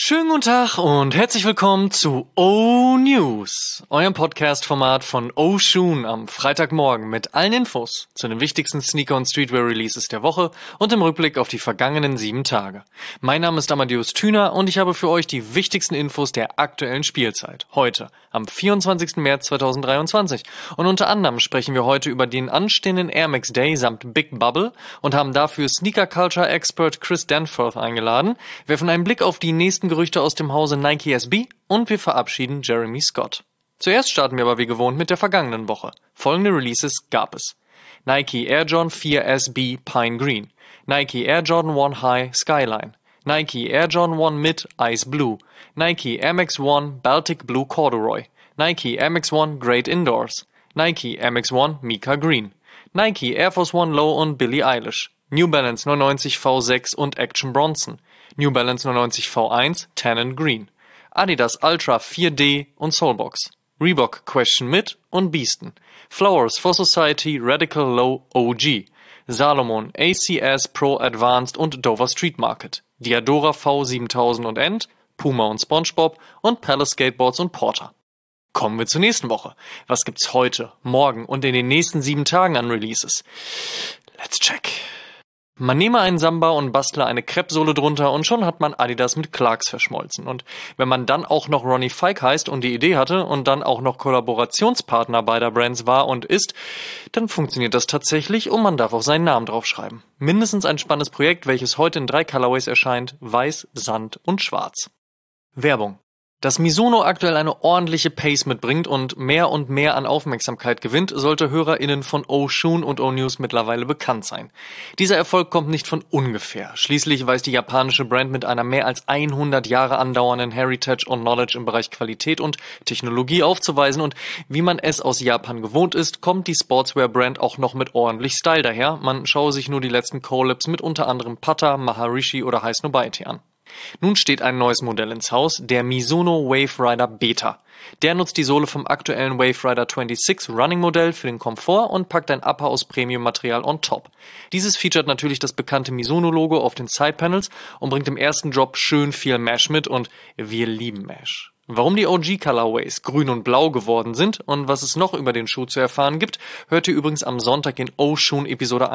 Schönen guten Tag und herzlich willkommen zu O-News, eurem Podcast-Format von O-Shoon am Freitagmorgen mit allen Infos zu den wichtigsten Sneaker- und Streetwear-Releases der Woche und im Rückblick auf die vergangenen 7 Tage. Mein Name ist Amadeus Thüner und ich habe für euch die wichtigsten Infos der aktuellen Spielzeit, heute, am 24. März 2023. Und unter anderem sprechen wir heute über den anstehenden Air Max Day samt Big Bubble und haben dafür Sneaker-Culture-Expert Chris Danforth eingeladen, werfen einen Blick auf die nächsten Gerüchte aus dem Hause Nike SB und wir verabschieden Jeremy Scott. Zuerst starten wir aber wie gewohnt mit der vergangenen Woche. Folgende Releases gab es: Nike Air Jordan 4 SB Pine Green, Nike Air Jordan 1 High Skyline, Nike Air Jordan 1 Mid Ice Blue, Nike Air Max 1 Baltic Blue Corduroy, Nike Air Max 1 Great Indoors, Nike Air Max 1 Mika Green, Nike Air Force 1 Low und Billie Eilish, New Balance 99 V6 und Action Bronson, New Balance 99 V1 Tan and Green, Adidas Ultra 4D und Soulbox, Reebok Question Mid und Beaston, Flowers for Society Radical Low OG, Salomon ACS Pro Advanced und Dover Street Market, Diadora V7000 und End, Puma und SpongeBob und Palace Skateboards und Porter. Kommen wir zur nächsten Woche. Was gibt's heute, morgen und in den nächsten 7 Tagen an Releases? Let's check. Man nehme einen Samba und bastle eine Kreppsohle drunter und schon hat man Adidas mit Clarks verschmolzen. Und wenn man dann auch noch Ronnie Fike heißt und die Idee hatte und dann auch noch Kollaborationspartner beider Brands war und ist, dann funktioniert das tatsächlich und man darf auch seinen Namen draufschreiben. Mindestens ein spannendes Projekt, welches heute in 3 Colorways erscheint: Weiß, Sand und Schwarz. Werbung. Dass Mizuno aktuell eine ordentliche Pace mitbringt und mehr an Aufmerksamkeit gewinnt, sollte HörerInnen von O-Shoon und O-News mittlerweile bekannt sein. Dieser Erfolg kommt nicht von ungefähr. Schließlich weiß die japanische Brand mit einer mehr als 100 Jahre andauernden Heritage und Knowledge im Bereich Qualität und Technologie aufzuweisen und wie man es aus Japan gewohnt ist, kommt die Sportswear-Brand auch noch mit ordentlich Style daher. Man schaue sich nur die letzten Collabs mit unter anderem Pata, Maharishi oder High Snobiety an. Nun steht ein neues Modell ins Haus, der Mizuno Wave Rider Beta. Der nutzt die Sohle vom aktuellen Wave Rider 26 Running Modell für den Komfort und packt ein Upper aus Premium-Material on top. Dieses featuret natürlich das bekannte Mizuno-Logo auf den Sidepanels und bringt im ersten Drop schön viel Mesh mit und wir lieben Mesh. Warum die OG-Colorways grün und blau geworden sind und was es noch über den Schuh zu erfahren gibt, hört ihr übrigens am Sonntag in O-Shoon Episode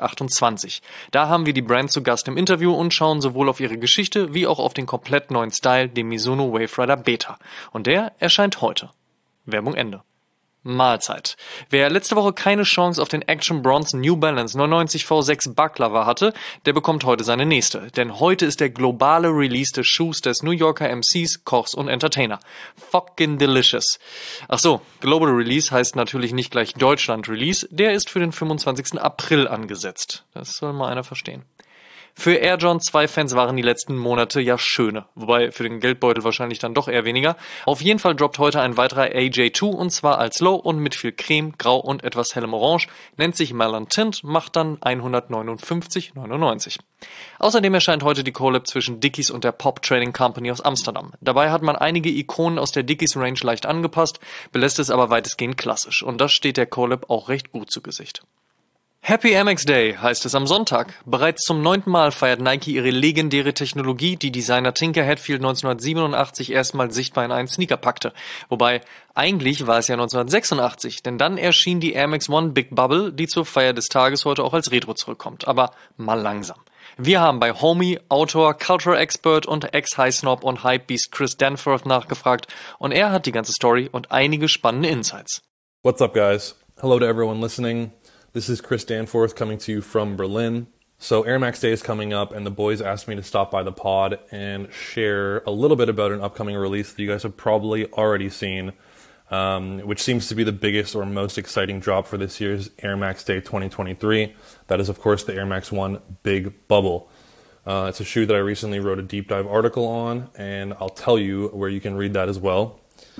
128. Da haben wir die Brand zu Gast im Interview und schauen sowohl auf ihre Geschichte wie auch auf den komplett neuen Style, den Mizuno Wave Rider Beta. Und der erscheint heute. Werbung Ende. Mahlzeit. Wer letzte Woche keine Chance auf den Action Bronson New Balance 99 V6 Baklava hatte, der bekommt heute seine nächste. Denn heute ist der globale Release des Schuhs des New Yorker MCs, Kochs und Entertainer. Fucking delicious. Ach so, Global Release heißt natürlich nicht gleich Deutschland Release. Der ist für den 25. April angesetzt. Das soll mal einer verstehen. Für Air Jordan 2 Fans waren die letzten Monate ja schöne, wobei für den Geldbeutel wahrscheinlich dann doch eher weniger. Auf jeden Fall droppt heute ein weiterer AJ2 und zwar als Low und mit viel Creme, Grau und etwas hellem Orange, nennt sich Melon Tint, macht dann 159,99. Außerdem erscheint heute die Collab zwischen Dickies und der Pop Trading Company aus Amsterdam. Dabei hat man einige Ikonen aus der Dickies Range leicht angepasst, belässt es aber weitestgehend klassisch und das steht der Collab auch recht gut zu Gesicht. Happy Air Max Day heißt es am Sonntag. Bereits zum 9. Mal feiert Nike ihre legendäre Technologie, die Designer Tinker Hatfield 1987 erstmals sichtbar in einen Sneaker packte. Wobei, eigentlich war es ja 1986, denn dann erschien die Air Max 1 Big Bubble, die zur Feier des Tages heute auch als Retro zurückkommt. Aber mal langsam. Wir haben bei Homie, Autor, Culture Expert und Ex-High-Snob und Hypebeast Chris Danforth nachgefragt und er hat die ganze Story und einige spannende Insights. What's up, guys? Hello to everyone listening. This is Chris Danforth coming to you from Berlin. So Air Max Day is coming up and the boys asked me to stop by the pod and share a little bit about an upcoming release that you guys have probably already seen, which seems to be the biggest or most exciting drop for this year's Air Max Day 2023. That is, of course, the Air Max 1 Big Bubble. It's a shoe that I recently wrote a deep dive article on, and I'll tell you where you can read that as well.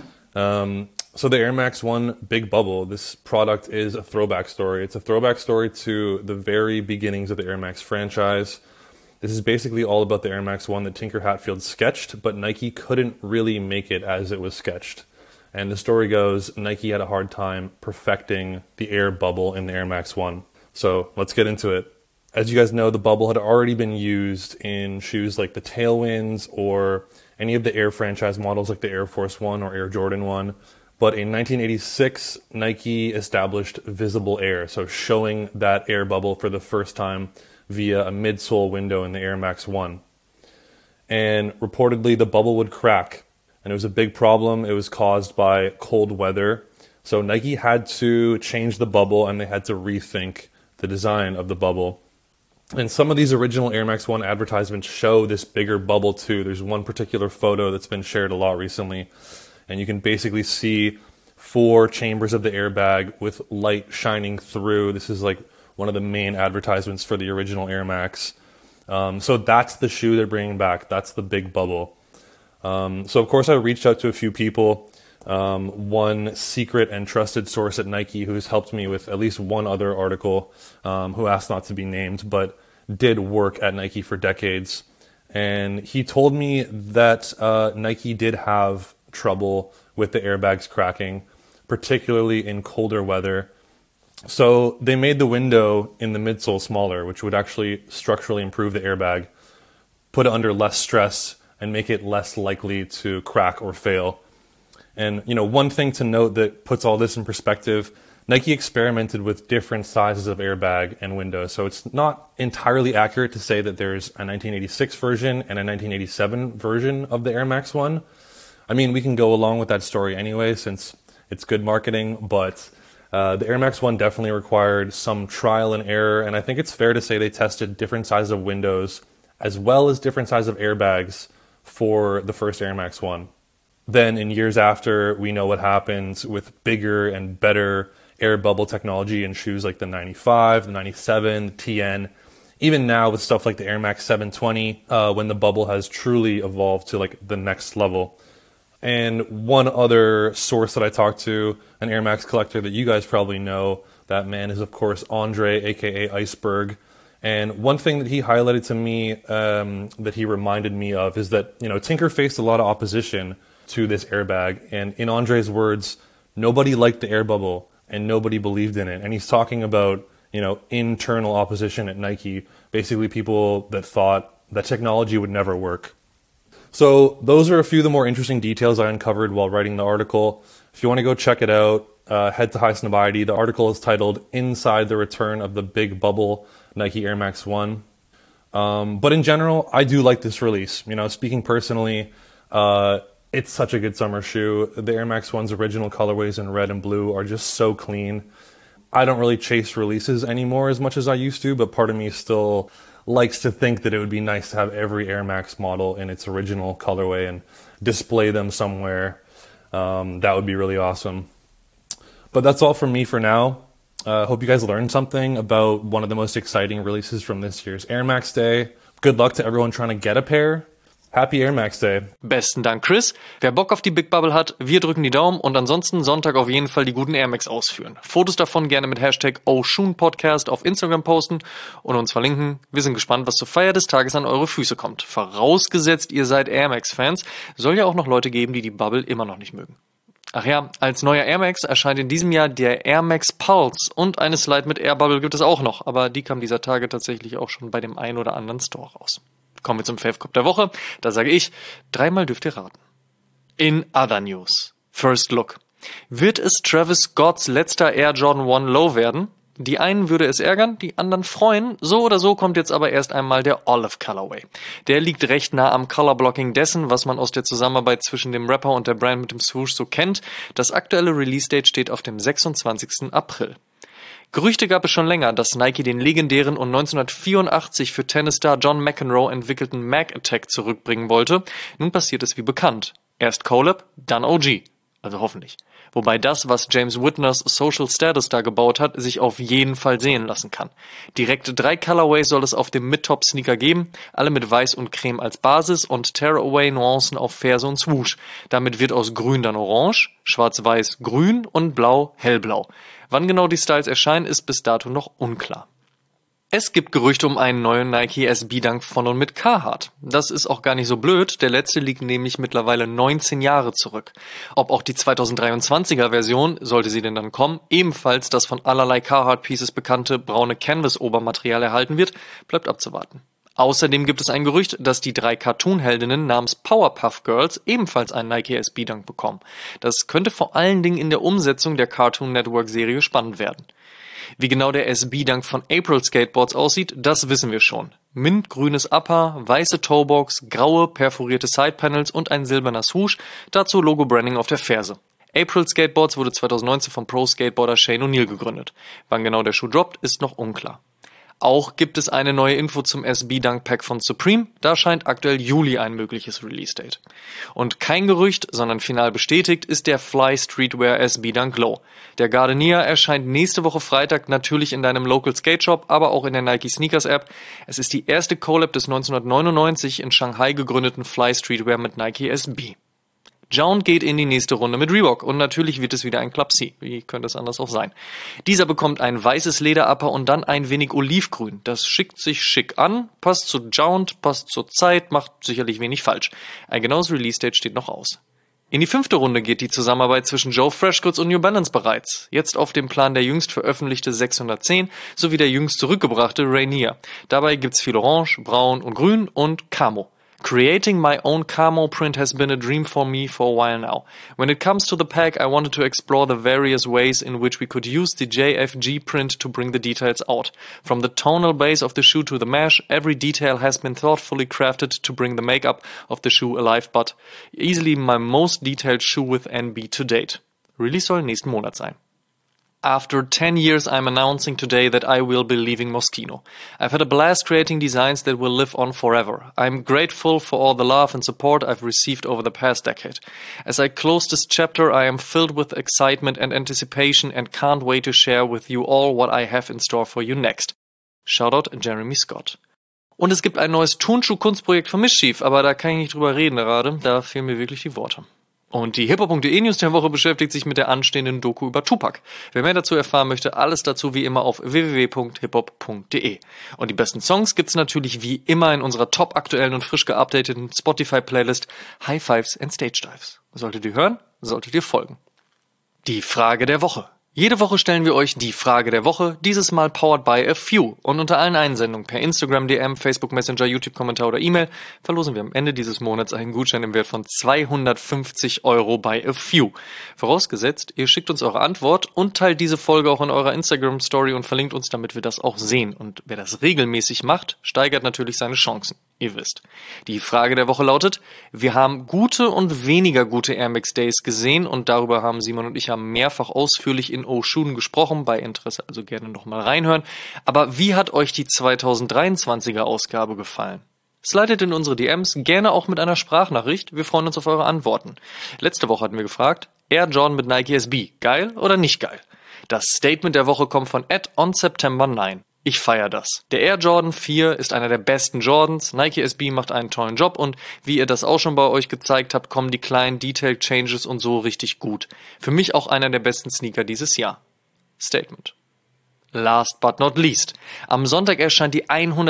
So the Air Max 1 Big Bubble, this product is a throwback story. It's a throwback story to the very beginnings of the Air Max franchise. This is basically all about the Air Max 1 that Tinker Hatfield sketched, but Nike couldn't really make it as it was sketched. And the story goes, Nike had a hard time perfecting the air bubble in the Air Max 1. So let's get into it. As you guys know, the bubble had already been used in shoes like the Tailwinds or any of the Air franchise models like the Air Force One or Air Jordan 1. But in 1986, Nike established Visible Air, so showing that air bubble for the first time via a midsole window in the Air Max 1. And reportedly, the bubble would crack, and it was a big problem. It was caused by cold weather. So Nike had to change the bubble, and they had to rethink the design of the bubble. And some of these original Air Max 1 advertisements show this bigger bubble too. There's one particular photo that's been shared a lot recently, and you can basically see 4 chambers of the airbag with light shining through. This is like one of the main advertisements for the original Air Max. So that's the shoe they're bringing back. That's the big bubble. So of course I reached out to a few people. One secret and trusted source at Nike who's helped me with at least one other article, who asked not to be named, but did work at Nike for decades. And he told me that Nike did have trouble with the airbags cracking, particularly in colder weather. So they made the window in the midsole smaller, which would actually structurally improve the airbag, put it under less stress, and make it less likely to crack or fail. And, one thing to note that puts all this in perspective, Nike experimented with different sizes of airbag and window. So it's not entirely accurate to say that there's a 1986 version and a 1987 version of the Air Max 1. I mean, we can go along with that story anyway, since it's good marketing, but the Air Max 1 definitely required some trial and error, and I think it's fair to say they tested different sizes of windows as well as different sizes of airbags for the first Air Max 1. Then in years after, we know what happens with bigger and better air bubble technology in shoes like the 95, the 97, the TN. Even now with stuff like the Air Max 720, when the bubble has truly evolved to like the next level. And one other source that I talked to, an Air Max collector that you guys probably know, that man is of course Andre, aka Iceberg. And one thing that he highlighted to me, that he reminded me of, is that Tinker faced a lot of opposition to this airbag, and in Andre's words, nobody liked the air bubble and nobody believed in it. And he's talking about internal opposition at Nike, basically people that thought that technology would never work. So those are a few of the more interesting details I uncovered while writing the article. If you want to go check it out, head to Highsnobiety. The article is titled Inside the Return of the Big Bubble Nike Air Max 1. But in general, I do like this release. Speaking personally, it's such a good summer shoe. The Air Max 1's original colorways in red and blue are just so clean. I don't really chase releases anymore as much as I used to, but part of me still likes to think that it would be nice to have every Air Max model in its original colorway and display them somewhere. That would be really awesome. But that's all from me for now. Hope you guys learned something about one of the most exciting releases from this year's Air Max Day. Good luck to everyone trying to get a pair. Happy Air Max Day. Besten Dank, Chris. Wer Bock auf die Big Bubble hat, wir drücken die Daumen und ansonsten Sonntag auf jeden Fall die guten Air Max ausführen. Fotos davon gerne mit Hashtag #OShoonPodcast auf Instagram posten und uns verlinken. Wir sind gespannt, was zur Feier des Tages an eure Füße kommt. Vorausgesetzt, ihr seid Air Max-Fans, soll ja auch noch Leute geben, die die Bubble immer noch nicht mögen. Ach ja, als neuer Air Max erscheint in diesem Jahr der Air Max Pulse und eine Slide mit Air Bubble gibt es auch noch, aber die kam dieser Tage tatsächlich auch schon bei dem ein oder anderen Store raus. Kommen wir zum Fave-Cup der Woche. Da sage ich, 3-mal dürft ihr raten. In other news. First Look. Wird es Travis Scotts letzter Air Jordan 1 Low werden? Die einen würde es ärgern, die anderen freuen. So oder so kommt jetzt aber erst einmal der Olive Colorway. Der liegt recht nah am Colorblocking dessen, was man aus der Zusammenarbeit zwischen dem Rapper und der Brand mit dem Swoosh so kennt. Das aktuelle Release-Date steht auf dem 26. April. Gerüchte gab es schon länger, dass Nike den legendären und 1984 für Tennisstar John McEnroe entwickelten Mac Attack zurückbringen wollte. Nun passiert es wie bekannt. Erst Collab, dann OG. Also hoffentlich. Wobei das, was James Whitners Social Status da gebaut hat, sich auf jeden Fall sehen lassen kann. Direkt 3 Colorways soll es auf dem Mid-Top-Sneaker geben, alle mit Weiß und Creme als Basis und Tearaway-Nuancen auf Ferse und Swoosh. Damit wird aus Grün dann Orange, Schwarz-Weiß Grün und Blau Hellblau. Wann genau die Styles erscheinen, ist bis dato noch unklar. Es gibt Gerüchte um einen neuen Nike SB Dunk von und mit Carhartt. Das ist auch gar nicht so blöd, der letzte liegt nämlich mittlerweile 19 Jahre zurück. Ob auch die 2023er Version, sollte sie denn dann kommen, ebenfalls das von allerlei Carhartt Pieces bekannte braune Canvas-Obermaterial erhalten wird, bleibt abzuwarten. Außerdem gibt es ein Gerücht, dass die 3 Cartoon-Heldinnen namens Powerpuff Girls ebenfalls einen Nike SB Dunk bekommen. Das könnte vor allen Dingen in der Umsetzung der Cartoon Network Serie spannend werden. Wie genau der SB Dunk von April Skateboards aussieht, das wissen wir schon. Mintgrünes Upper, weiße Toebox, graue perforierte Sidepanels und ein silberner Swoosh, dazu Logo-Branding auf der Ferse. April Skateboards wurde 2019 vom Pro-Skateboarder Shane O'Neill gegründet. Wann genau der Schuh droppt, ist noch unklar. Auch gibt es eine neue Info zum SB Dunk Pack von Supreme, da scheint aktuell Juli ein mögliches Release-Date. Und kein Gerücht, sondern final bestätigt ist der Fly Streetwear SB Dunk Low. Der Gardenia erscheint nächste Woche Freitag natürlich in deinem Local Skate Shop, aber auch in der Nike Sneakers App. Es ist die erste Collab des 1999 in Shanghai gegründeten Fly Streetwear mit Nike SB. Jound geht in die nächste Runde mit Reebok und natürlich wird es wieder ein Club C. Wie könnte es anders auch sein? Dieser bekommt ein weißes Lederupper und dann ein wenig Olivgrün. Das schickt sich schick an, passt zu Jound, passt zur Zeit, macht sicherlich wenig falsch. Ein genaues Release-Date steht noch aus. In die 5. Runde geht die Zusammenarbeit zwischen Joe Freshgoods und New Balance bereits. Jetzt auf dem Plan der jüngst veröffentlichte 610 sowie der jüngst zurückgebrachte Rainier. Dabei gibt's viel Orange, Braun und Grün und Camo. Creating my own camo print has been a dream for me for a while now. When it comes to the pack, I wanted to explore the various ways in which we could use the JFG print to bring the details out. From the tonal base of the shoe to the mesh, every detail has been thoughtfully crafted to bring the makeup of the shoe alive, but easily my most detailed shoe with NB to date. Release soll nächsten Monat sein. After 10 years, I'm announcing today that I will be leaving Moschino. I've had a blast creating designs that will live on forever. I'm grateful for all the love and support I've received over the past decade. As I close this chapter, I am filled with excitement and anticipation and can't wait to share with you all what I have in store for you next. Shoutout Jeremy Scott. Und es gibt ein neues Turnschuh-Kunstprojekt von Mischief, aber da kann ich nicht drüber reden gerade, da fehlen mir wirklich die Worte. Und die hiphop.de News der Woche beschäftigt sich mit der anstehenden Doku über Tupac. Wer mehr dazu erfahren möchte, alles dazu wie immer auf www.hiphop.de. Und die besten Songs gibt's natürlich wie immer in unserer top aktuellen und frisch geupdateten Spotify-Playlist High Fives and Stage Dives. Solltet ihr hören, solltet ihr folgen. Die Frage der Woche. Jede Woche stellen wir euch die Frage der Woche, dieses Mal powered by a few. Und unter allen Einsendungen per Instagram, DM, Facebook Messenger, YouTube-Kommentar oder E-Mail verlosen wir am Ende dieses Monats einen Gutschein im Wert von 250 € by a few. Vorausgesetzt, ihr schickt uns eure Antwort und teilt diese Folge auch in eurer Instagram-Story und verlinkt uns, damit wir das auch sehen. Und wer das regelmäßig macht, steigert natürlich seine Chancen. Ihr wisst. Die Frage der Woche lautet, wir haben gute und weniger gute Air Max Days gesehen und darüber haben Simon und ich ja mehrfach ausführlich in Oshun gesprochen, bei Interesse also gerne nochmal reinhören. Aber wie hat euch die 2023er Ausgabe gefallen? Slidet in unsere DMs, gerne auch mit einer Sprachnachricht, wir freuen uns auf eure Antworten. Letzte Woche hatten wir gefragt, Air Jordan mit Nike SB, geil oder nicht geil? Das Statement der Woche kommt von @OnSeptember9. Ich feiere das. Der Air Jordan 4 ist einer der besten Jordans, Nike SB macht einen tollen Job und wie ihr das auch schon bei euch gezeigt habt, kommen die kleinen Detail Changes und so richtig gut. Für mich auch einer der besten Sneaker dieses Jahr. Statement. Last but not least. Am Sonntag erscheint die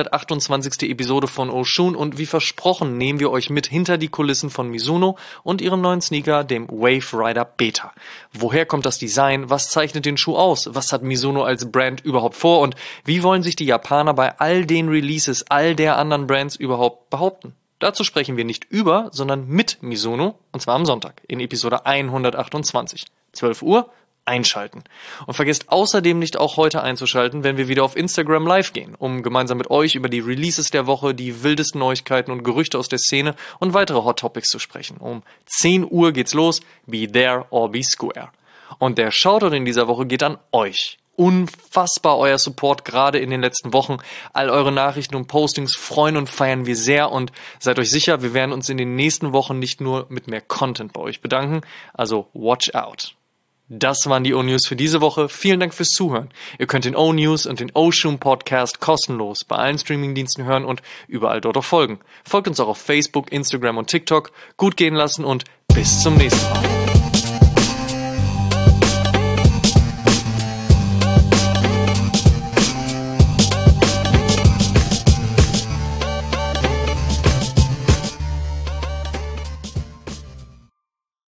128. Episode von Oshun und wie versprochen nehmen wir euch mit hinter die Kulissen von Mizuno und ihrem neuen Sneaker, dem Wave Rider Beta. Woher kommt das Design? Was zeichnet den Schuh aus? Was hat Mizuno als Brand überhaupt vor? Und wie wollen sich die Japaner bei all den Releases all der anderen Brands überhaupt behaupten? Dazu sprechen wir nicht über, sondern mit Mizuno, und zwar am Sonntag in Episode 128. 12 Uhr. Einschalten. Und vergesst außerdem nicht auch heute einzuschalten, wenn wir wieder auf Instagram live gehen, um gemeinsam mit euch über die Releases der Woche, die wildesten Neuigkeiten und Gerüchte aus der Szene und weitere Hot Topics zu sprechen. Um 10 Uhr geht's los. Be there or be square. Und der Shoutout in dieser Woche geht an euch. Unfassbar euer Support gerade in den letzten Wochen. All eure Nachrichten und Postings freuen und feiern wir sehr und seid euch sicher, wir werden uns in den nächsten Wochen nicht nur mit mehr Content bei euch bedanken. Also watch out. Das waren die O-News für diese Woche. Vielen Dank fürs Zuhören. Ihr könnt den O-News und den Oshun Podcast kostenlos bei allen Streamingdiensten hören und überall dort auch folgen. Folgt uns auch auf Facebook, Instagram und TikTok. Gut gehen lassen und bis zum nächsten Mal.